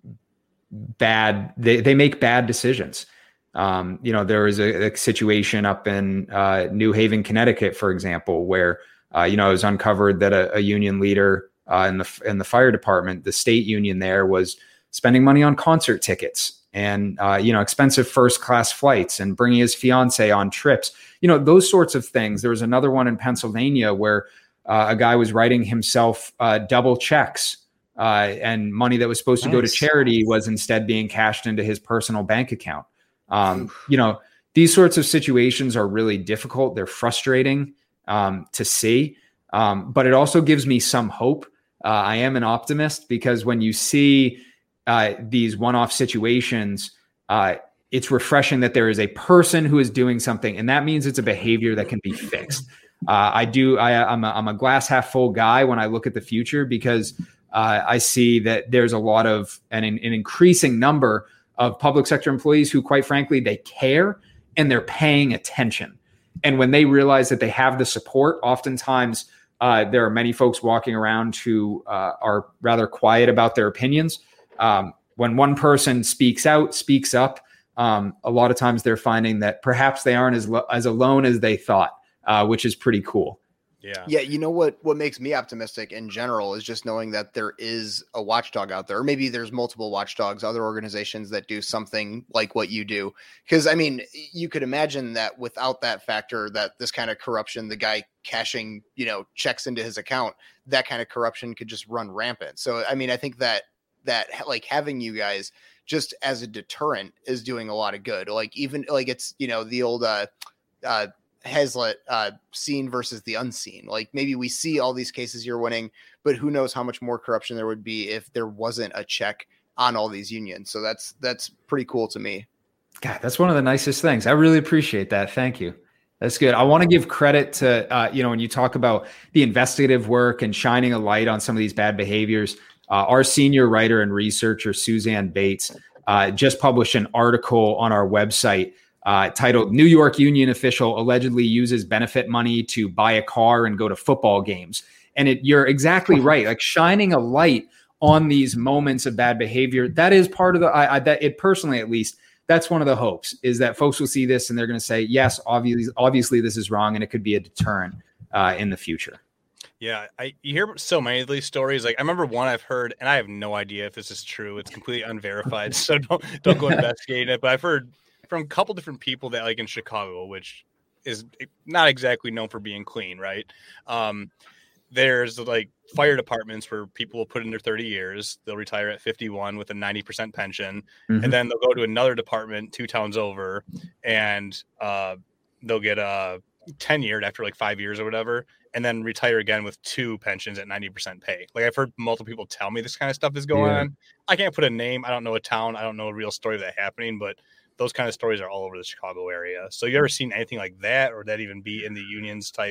bad, they, they make bad decisions. Um, you know, there was a, a situation up in uh, New Haven, Connecticut, for example, where, uh, you know, it was uncovered that a, a union leader uh, in the in the fire department, the state union there, was spending money on concert tickets and, uh, you know, expensive first class flights and bringing his fiance on trips, you know, those sorts of things. There was another one in Pennsylvania where uh, a guy was writing himself uh, double checks uh, and money that was supposed to nice. go to charity was instead being cashed into his personal bank account. Um, you know, these sorts of situations are really difficult. They're frustrating um, to see, um, but it also gives me some hope. Uh, I am an optimist, because when you see uh, these one-off situations, uh, it's refreshing that there is a person who is doing something, and that means it's a behavior that can be fixed. Uh, I do. I, I'm, a, I'm a glass half full guy when I look at the future, because uh, I see that there's a lot of an, an increasing number of public sector employees who, quite frankly, they care and they're paying attention. And when they realize that they have the support, oftentimes uh, there are many folks walking around who uh, are rather quiet about their opinions. Um, when one person speaks out, speaks up, um, a lot of times they're finding that perhaps they aren't as, lo- as alone as they thought, uh, which is pretty cool. Yeah. Yeah. You know what, what makes me optimistic in general is just knowing that there is a watchdog out there, or maybe there's multiple watchdogs, other organizations that do something like what you do. Cause I mean, you could imagine that without that factor, that this kind of corruption, the guy cashing, you know, checks into his account, that kind of corruption could just run rampant. So, I mean, I think that, that like having you guys just as a deterrent is doing a lot of good. Like even like it's, you know, the old, uh, uh, Hazlitt uh, seen versus the unseen. Like maybe we see all these cases you're winning, but who knows how much more corruption there would be if there wasn't a check on all these unions. So that's that's pretty cool to me. God, that's one of the nicest things. I really appreciate that. Thank you. That's good. I want to give credit to, uh, you know, when you talk about the investigative work and shining a light on some of these bad behaviors, uh, our senior writer and researcher, Suzanne Bates, uh, just published an article on our website Uh, titled "New York Union Official Allegedly Uses Benefit Money to Buy a Car and Go to Football Games." And it, you're exactly right. Like shining a light on these moments of bad behavior, that is part of the, I, I, that it personally, at least, that's one of the hopes, is that folks will see this and they're going to say, yes, obviously, obviously this is wrong. And it could be a deterrent uh, in the future. Yeah, I you hear so many of these stories. Like I remember one I've heard, and I have no idea if this is true. It's completely unverified, so don't don't go investigating it. But I've heard from a couple different people that like in Chicago, which is not exactly known for being clean, right? Um, there's like fire departments where people will put in their thirty years, they'll retire at fifty-one with a ninety percent pension, mm-hmm. and then they'll go to another department two towns over, and uh, they'll get a ten year after like five years or whatever, and then retire again with two pensions at ninety percent pay. Like I've heard multiple people tell me this kind of stuff is going yeah. on. I can't put a name. I don't know a town. I don't know a real story of that happening, but those kind of stories are all over the Chicago area. So you ever seen anything like that, or that even be in the unions type?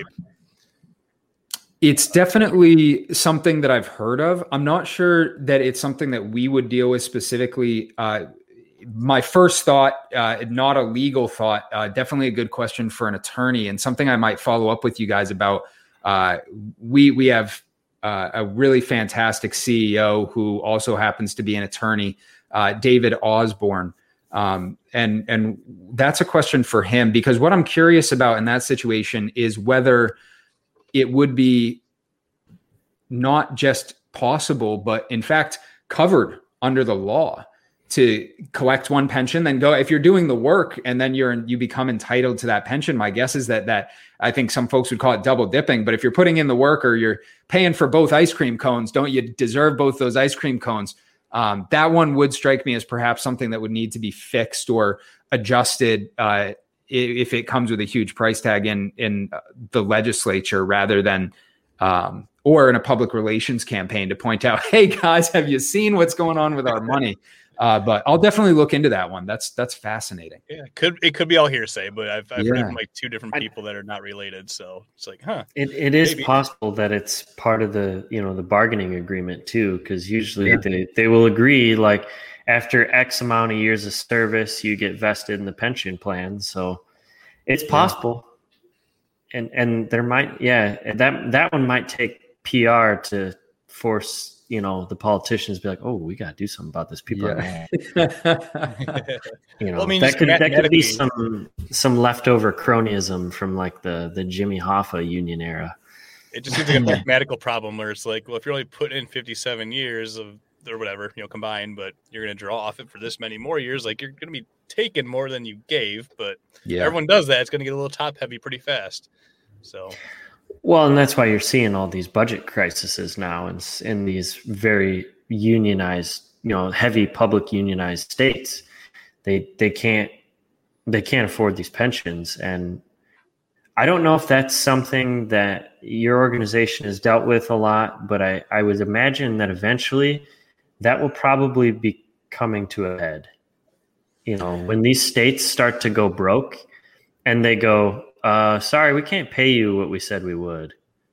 It's definitely something that I've heard of. I'm not sure that it's something that we would deal with specifically. Uh, my first thought, uh, not a legal thought, uh, definitely a good question for an attorney, and something I might follow up with you guys about. Uh, we, we have uh, a really fantastic C E O who also happens to be an attorney, uh, David Osborne. Um, and, and that's a question for him, because what I'm curious about in that situation is whether it would be not just possible, but in fact covered under the law to collect one pension, then go. If you're doing the work and then you're you become entitled to that pension, my guess is that that I think some folks would call it double dipping. But if you're putting in the work or you're paying for both ice cream cones, don't you deserve both those ice cream cones? Um, that one would strike me as perhaps something that would need to be fixed or adjusted uh, if it comes with a huge price tag in in the legislature, rather than um, or in a public relations campaign to point out, hey guys, have you seen what's going on with our money? Uh, but I'll definitely look into that one. That's that's fascinating. Yeah, it could it could be all hearsay, but I've, I've Yeah. heard from like two different people that are not related. So it's like, huh? It it is Maybe. possible that it's part of the you know the bargaining agreement too, because usually Yeah. they they will agree like after X amount of years of service, you get vested in the pension plan. So it's possible, and and there might yeah that that one might take P R to force. You know, the politicians be like, "Oh, we got to do something about this." People, Yeah. are, you know, Well, I mean, that just could that could be mathematically- some some leftover cronyism from like the the Jimmy Hoffa union era. It just seems like a mathematical problem where it's like, well, if you're only putting in fifty-seven years of or whatever, you know, combined, but you're going to draw off it for this many more years, like you're going to be taking more than you gave. But Yeah. everyone does that. It's going to get a little top heavy pretty fast. So Well, and that's why you're seeing all these budget crises now in, in these very unionized, you know, heavy public unionized states. They they can't they can't afford these pensions, and I don't know if that's something that your organization has dealt with a lot, but I, I would imagine that eventually that will probably be coming to a head. You know, when these states start to go broke and they go, Uh, sorry, we can't pay you what we said we would.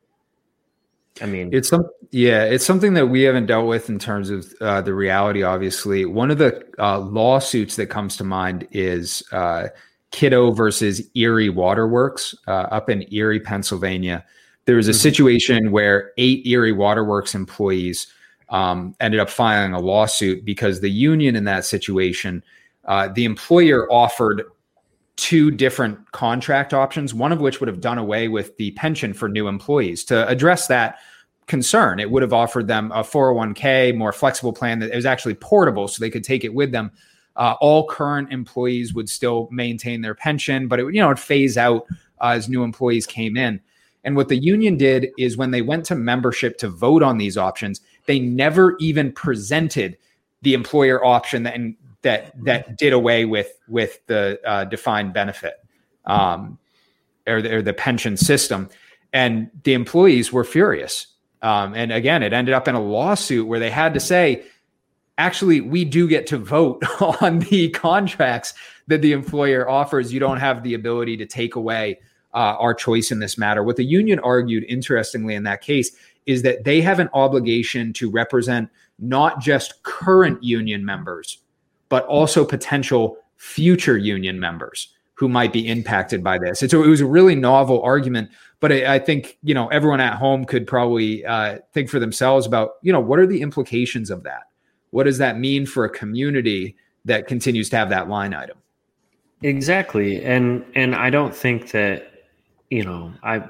I mean, It's some, yeah, it's something that we haven't dealt with in terms of uh, the reality. Obviously, one of the uh, lawsuits that comes to mind is uh, Kiddo versus Erie Waterworks uh, up in Erie, Pennsylvania. There was a Mhm. situation where eight Erie Waterworks employees um, ended up filing a lawsuit because the union in that situation, uh, the employer offered two different contract options, one of which would have done away with the pension for new employees. To address that concern, it would have offered them a four oh one k, more flexible plan that was actually portable so they could take it with them. Uh, all current employees would still maintain their pension, but it would, you know, it'd phase out uh, as new employees came in. And what the union did is when they went to membership to vote on these options, they never even presented the employer option that, and that that did away with with the uh, defined benefit um, or, the, or the pension system, and the employees were furious. Um, and again, it ended up in a lawsuit where they had to say, actually, we do get to vote on the contracts that the employer offers. You don't have the ability to take away uh, our choice in this matter. What the union argued, interestingly, in that case, is that they have an obligation to represent not just current union members, but also potential future union members who might be impacted by this. And so it was a really novel argument, but I, I think, you know, everyone at home could probably uh, think for themselves about, you know, what are the implications of that? What does that mean for a community that continues to have that line item? exactly. And, and I don't think that, you know, I,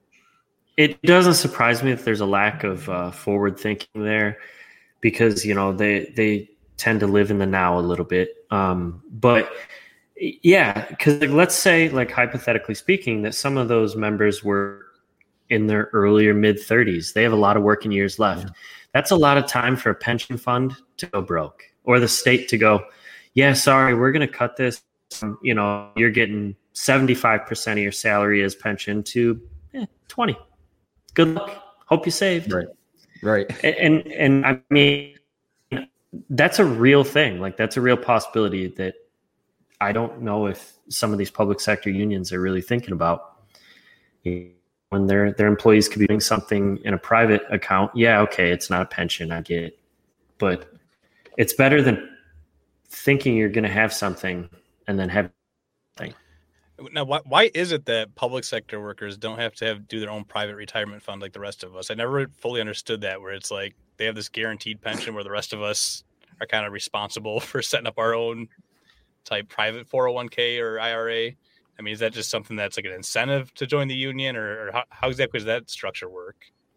it doesn't surprise me if there's a lack of uh, forward thinking there, because, you know, they, they tend to live in the now a little bit. Um, but yeah, because like, let's say, like, hypothetically speaking, that some of those members were in their earlier mid thirties. They have a lot of working years left. Yeah. That's a lot of time for a pension fund to go broke, or the state to go, yeah, sorry, we're going to cut this. You know, you're getting seventy-five percent of your salary as pension to eh, twenty. Good luck. Hope you saved. Right. Right. And, and, and I mean, that's a real thing. Like, that's a real possibility that I don't know if some of these public sector unions are really thinking about. When their their employees could be doing something in a private account, yeah, okay, it's not a pension, I get it. But it's better than thinking you're going to have something and then have nothing. Now, why, why is it that public sector workers don't have to have do their own private retirement fund like the rest of us? I never fully understood that, where it's like they have this guaranteed pension where the rest of us are kind of responsible for setting up our own type private four oh one k or I R A. I mean, is that just something that's like an incentive to join the union, or, or how, how exactly does that structure work?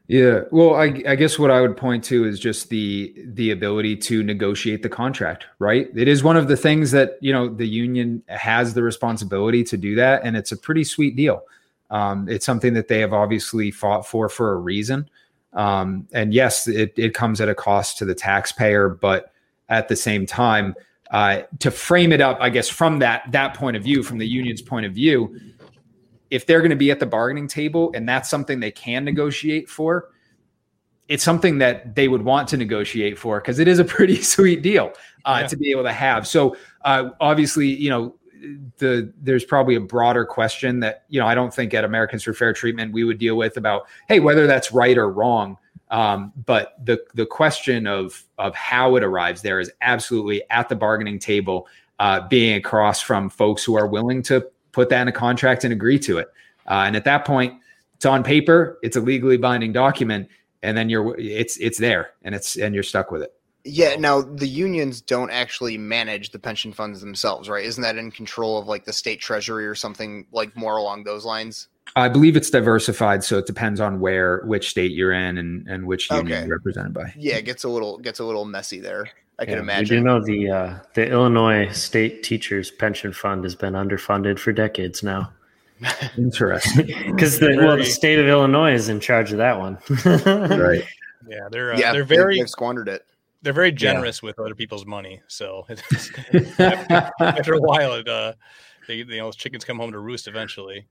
Yeah. Well, I, I guess what I would point to is just the the ability to negotiate the contract, right? It is one of the things that, you know, the union has the responsibility to do that. And it's a pretty sweet deal. Um, it's something that they have obviously fought for for a reason. Um, and yes, it, it comes at a cost to the taxpayer, but at the same time, uh, to frame it up, I guess, from that that point of view, from the union's point of view, if they're going to be at the bargaining table and that's something they can negotiate for, it's something that they would want to negotiate for because it is a pretty sweet deal uh, yeah. to be able to have. So uh, obviously, you know, the there's probably a broader question that, you know, I don't think at Americans for Fair Treatment we would deal with about, hey, whether that's right or wrong. Um, but the the question of of how it arrives there is absolutely at the bargaining table, uh, being across from folks who are willing to put that in a contract and agree to it. Uh, and at that point, it's on paper, it's a legally binding document, and then you're it's it's there and it's and you're stuck with it. Yeah. Now the unions don't actually manage the pension funds themselves, right? Isn't that in control of like the state treasury or something like more along those lines? I believe it's diversified, so it depends on where which state you're in and, and which union okay. you're represented by. Yeah, it gets a little gets a little messy there. I yeah, can imagine. You do know the uh, the Illinois State Teachers Pension Fund has been underfunded for decades now. Interesting. Because the well, the state of Illinois is in charge of that one. Right. Yeah, they're uh, yeah, they're very they've squandered it. They're very generous yeah. with other people's money. So it's, after, after a while, it uh, they you know chickens come home to roost eventually.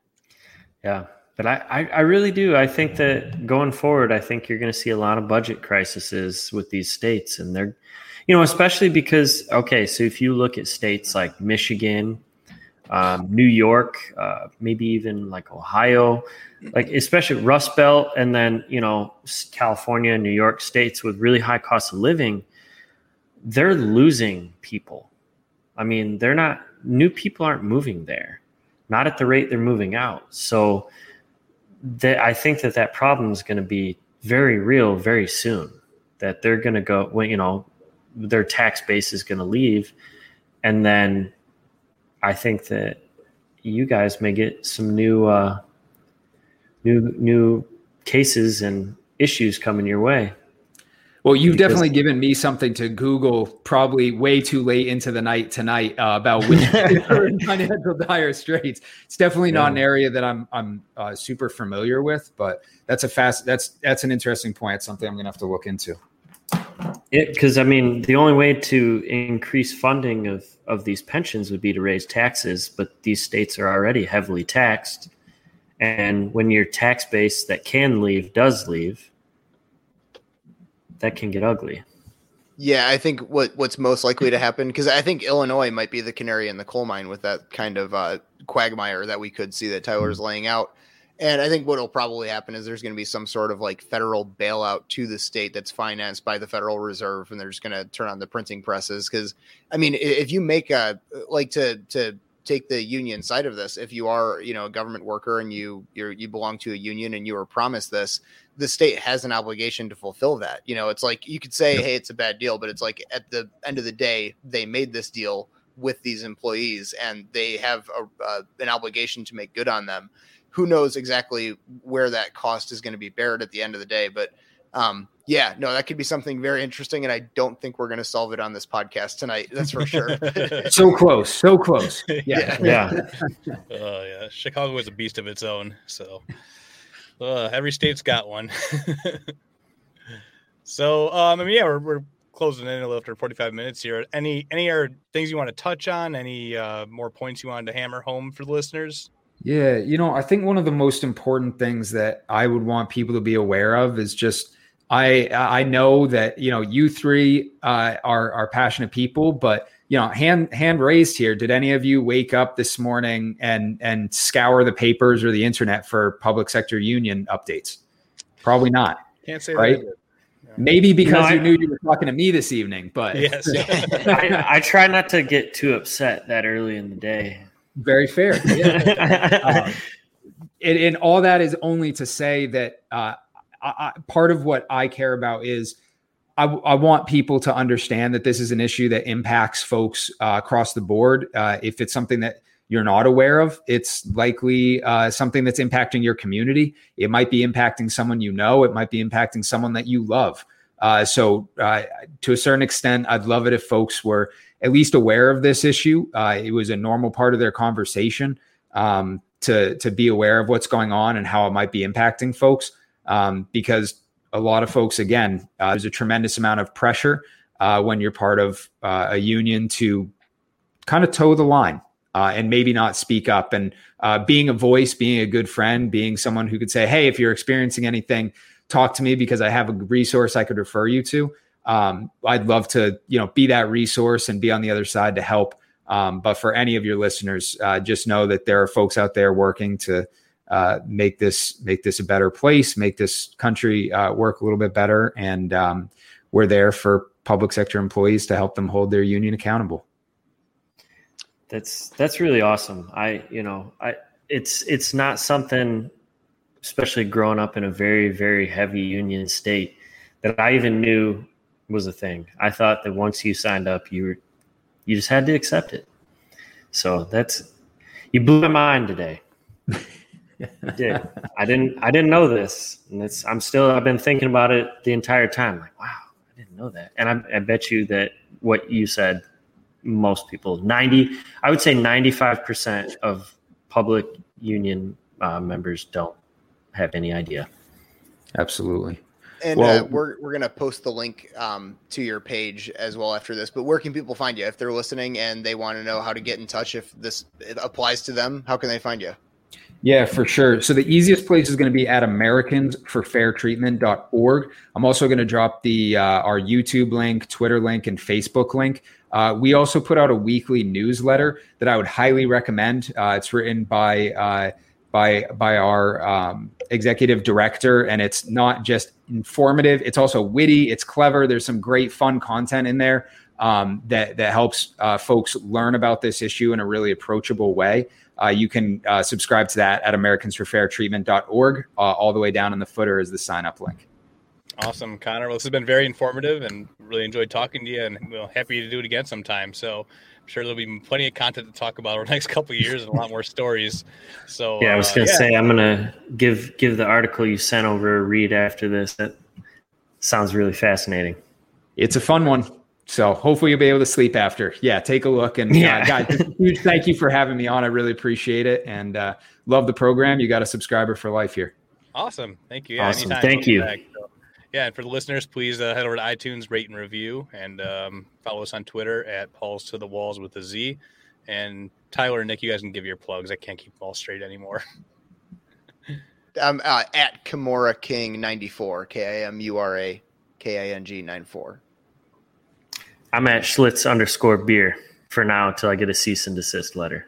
Yeah. But I, I, I really do. I think that going forward, I think you're going to see a lot of budget crises with these states. And they're, you know, especially because, okay, so if you look at states like Michigan, um, New York, uh, maybe even like Ohio, like especially Rust Belt, and then, you know, California, New York states with really high cost of living, they're losing people. I mean, they're not, new people aren't moving there, not at the rate they're moving out. So, that I think that that problem is going to be very real very soon, that they're going to go, well, you know, their tax base is going to leave. And then I think that you guys may get some new, uh, new, new cases and issues coming your way. Well, you've because definitely given me something to Google probably way too late into the night tonight uh, about which are in financial dire straits. It's definitely not yeah. an area that I'm I'm uh, super familiar with, but that's a fast that's that's an interesting point. It's something I'm going to have to look into. Because I mean, the only way to increase funding of of these pensions would be to raise taxes, but these states are already heavily taxed, and when your tax base that can leave does leave, that can get ugly. Yeah, I think what what's most likely to happen, because I think Illinois might be the canary in the coal mine with that kind of uh, quagmire that we could see that Tyler's laying out. And I think what will probably happen is there's going to be some sort of like federal bailout to the state that's financed by the Federal Reserve, and they're just going to turn on the printing presses. Because I mean, if you make a like to to take the union side of this, if you are, you know, a government worker and you you're, you belong to a union and you were promised this, the state has an obligation to fulfill that. You know, it's like you could say, hey, it's a bad deal, but it's like at the end of the day, they made this deal with these employees and they have a, uh, an obligation to make good on them. Who knows exactly where that cost is going to be bared at the end of the day, but um, yeah, no, that could be something very interesting. And I don't think we're going to solve it on this podcast tonight. That's for sure. So close, so close. Yeah. Yeah. Yeah. uh, yeah. Chicago is a beast of its own. So uh, every state's got one. So, um, I mean, yeah, we're, we're closing in a little after forty-five minutes here. Any, any other things you want to touch on? Any uh, more points you wanted to hammer home for the listeners? Yeah. You know, I think one of the most important things that I would want people to be aware of is just, I I know that, you know, you three uh, are are passionate people, but, you know, hand hand raised here. Did any of you wake up this morning and and scour the papers or the internet for public sector union updates? Probably not. Can't say right. That yeah. Maybe because no, I, you knew you were talking to me this evening, but yes. I, I try not to get too upset that early in the day. Very fair. Yeah. um, and, and all that is only to say that. Uh, I, part of what I care about is I, I want people to understand that this is an issue that impacts folks uh, across the board. Uh, if it's something that, you're not aware of. It's likely uh, something that's impacting your community. It might be impacting someone you know. It might be impacting someone that you love. Uh, so uh, to a certain extent, I'd love it if folks were at least aware of this issue. Uh, it was a normal part of their conversation um, to, to be aware of what's going on and how it might be impacting folks. Um, because a lot of folks, again, uh, there's a tremendous amount of pressure uh, when you're part of uh, a union to kind of toe the line uh, and maybe not speak up. And uh, being a voice, being a good friend, being someone who could say, hey, if you're experiencing anything, talk to me because I have a resource I could refer you to. Um, I'd love to, you know, be that resource and be on the other side to help. Um, but for any of your listeners, uh, just know that there are folks out there working to uh, make this make this a better place, make this country uh, work a little bit better, and um, we're there for public sector employees to help them hold their union accountable. That's that's really awesome. I you know I it's it's not something, especially growing up in a very very heavy union state, that I even knew was a thing. I thought that once you signed up, you were, you just had to accept it. So that's, you blew my mind today. You did. I didn't, I didn't know this. And it's, I'm still, I've been thinking about it the entire time. Like, wow, I didn't know that. And I, I bet you that what you said, most people, ninety, I would say ninety-five percent of public union uh, members don't have any idea. Absolutely. And well, uh, we're we're gonna post the link um, to your page as well after this. But where can people find you if they're listening and they want to know how to get in touch if this it applies to them? How can they find you? Yeah, for sure. So the easiest place is going to be at americans for fair treatment dot org. I'm also going to drop the uh, our YouTube link, Twitter link, and Facebook link. Uh, we also put out a weekly newsletter that I would highly recommend. Uh, it's written by uh, by by our um, executive director, and it's not just informative, it's also witty, it's clever. There's some great fun content in there um, that that helps uh, folks learn about this issue in a really approachable way. Uh, you can uh, subscribe to that at americans for fair treatment dot org. Uh, all the way down in the footer is the sign up link. Awesome, Connor. Well, this has been very informative and really enjoyed talking to you, and we're happy to do it again sometime. So I'm sure there'll be plenty of content to talk about over the next couple of years and a lot more stories. So yeah, I was going to uh, yeah. say, I'm going to give give the article you sent over a read after this. That sounds really fascinating. It's a fun one. So hopefully you'll be able to sleep after. Yeah, take a look. And yeah. uh, guys, huge thank you for having me on. I really appreciate it. And uh, love the program. You got a subscriber for life here. Awesome. Thank you. Yeah, awesome. Anytime. Thank you. Back, so. Yeah, and for the listeners, please uh, head over to iTunes, rate and review, and um, follow us on Twitter at Pulse to the Walls with a Z. And Tyler and Nick, you guys can give your plugs. I can't keep them all straight anymore. I'm uh, at Kimura King ninety-four, K I M U R A K I N G ninety-four. I'm at Schlitz underscore beer for now until I get a cease and desist letter.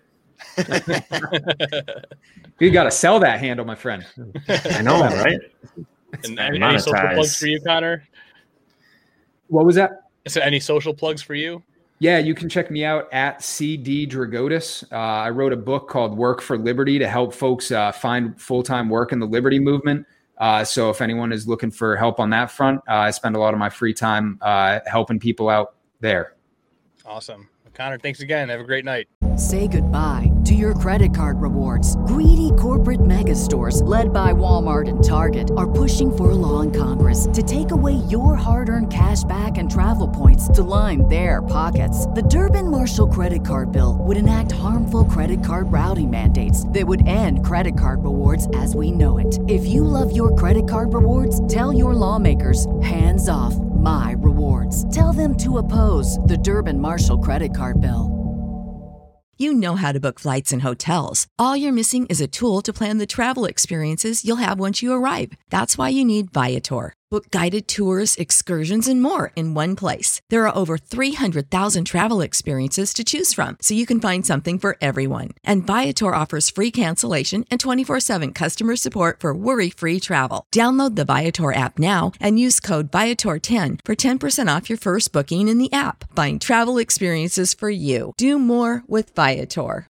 You got to sell that handle, my friend. I know, right? And any, any social plugs for you, Connor? What was that? So any social plugs for you? Yeah, you can check me out at C D Dragotis. Uh, I wrote a book called Work for Liberty to help folks uh, find full-time work in the liberty movement. Uh, so if anyone is looking for help on that front, uh, I spend a lot of my free time uh, helping people out there. Awesome. Connor, thanks again. Have a great night. Say goodbye to your credit card rewards. Greedy corporate mega stores, led by Walmart and Target, are pushing for a law in Congress to take away your hard-earned cash back and travel points to line their pockets. The Durbin-Marshall credit card bill would enact harmful credit card routing mandates that would end credit card rewards as we know it. If you love your credit card rewards, tell your lawmakers, hands off my rewards. Tell them to oppose the Durbin-Marshall credit card bill. You know how to book flights and hotels. All you're missing is a tool to plan the travel experiences you'll have once you arrive. That's why you need Viator. Book guided tours, excursions, and more in one place. There are over three hundred thousand travel experiences to choose from, so you can find something for everyone. And Viator offers free cancellation and twenty-four seven customer support for worry-free travel. Download the Viator app now and use code Viator ten for ten percent off your first booking in the app. Find travel experiences for you. Do more with Viator.